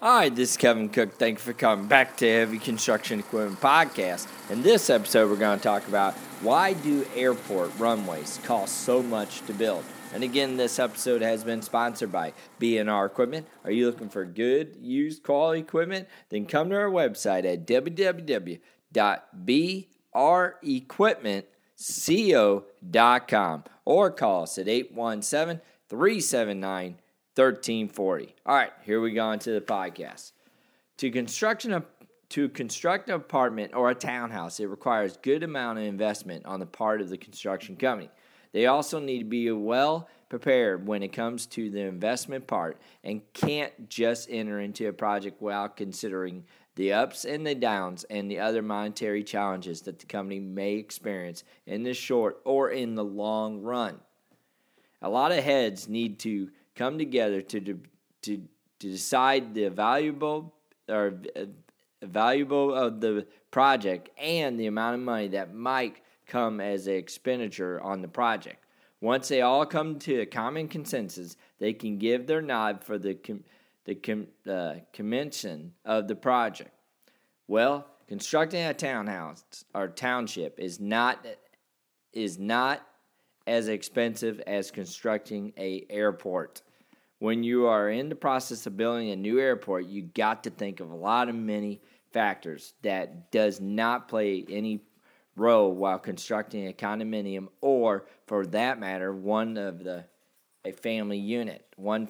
Hi, this is Kevin Cook. Thank you for coming back to Heavy Construction Equipment Podcast. In this episode, we're going to talk about why do airport runways cost so much to build? And again, this episode has been sponsored by B&R Equipment. Are you looking for good, used, quality equipment? Then come to our website at www.brequipmentco.com or call us at 817-379-1340. All right, here we go into the podcast. To construct an apartment or a townhouse, it requires good amount of investment on the part of the construction company. They also need to be well prepared when it comes to the investment part and can't just enter into a project without considering the ups and the downs and the other monetary challenges that the company may experience in the short or in the long run. A lot of heads need to come together to decide the valuable of the project and the amount of money that might come as an expenditure on the project. Once they all come to a common consensus, they can give their nod for the commencement of the project. Well, constructing a townhouse or township is not as expensive as constructing an airport. When you are in the process of building a new airport, you got to think of many factors that does not play any role while constructing a condominium or, for that matter, one family unit.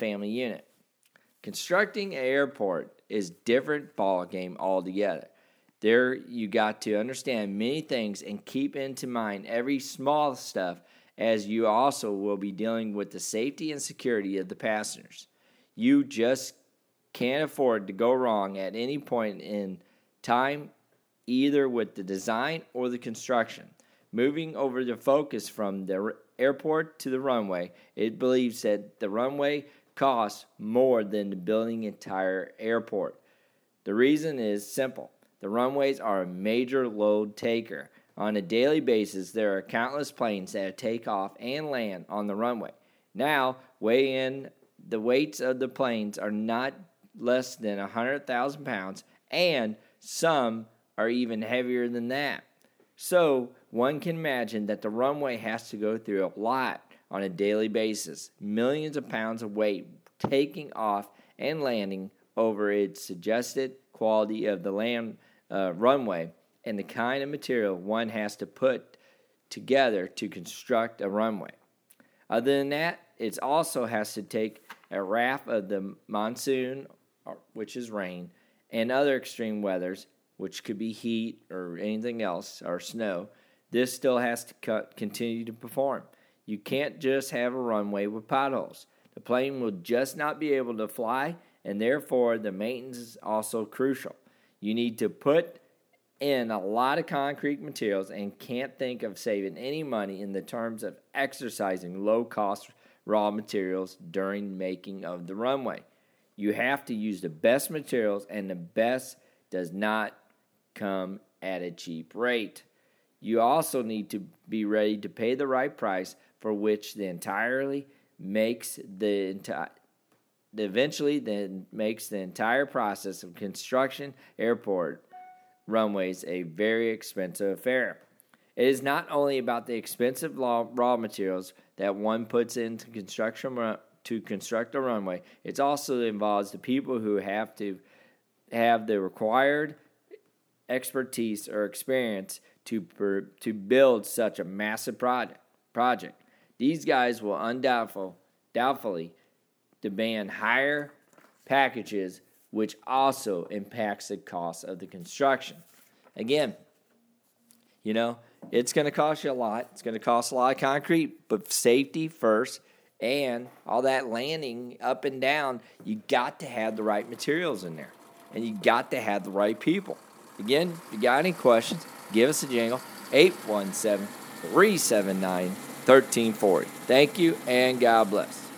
Constructing an airport is different ball game altogether. There you got to understand many things and keep into mind every small stuff, as you also will be dealing with the safety and security of the passengers. You just can't afford to go wrong at any point in time, either with the design or the construction. Moving over the focus from the airport to the runway, it believes that the runway costs more than the building entire airport. The reason is simple. The runways are a major load taker. On a daily basis, there are countless planes that take off and land on the runway. Now, the weights of the planes are not less than 100,000 pounds, and some are even heavier than that. So, one can imagine that the runway has to go through a lot on a daily basis. Millions of pounds of weight taking off and landing over its suggested quality of the runway and the kind of material one has to put together to construct a runway. Other than that, it also has to take a wrath of the monsoon, which is rain, and other extreme weathers, which could be heat or anything else, or snow. This still has to continue to perform. You can't just have a runway with potholes. The plane will just not be able to fly, and therefore the maintenance is also crucial. You need to put in a lot of concrete materials and can't think of saving any money in the terms of exercising low-cost raw materials during making of the runway. You have to use the best materials, and the best does not come at a cheap rate. You also need to be ready to pay the right price for which eventually makes the entire process of construction airport runways a very expensive affair. It is not only about the expensive raw materials that one puts into construction to construct a runway. It also involves the people who have to have the required expertise or experience to build such a massive project. These guys will doubtfully demand higher packages, which also impacts the cost of the construction. Again, it's going to cost you a lot. It's going to cost a lot of concrete, but safety first and all that landing up and down, you got to have the right materials in there, and you got to have the right people. Again, if you got any questions, give us a jingle, 817-379-1340. Thank you, and God bless.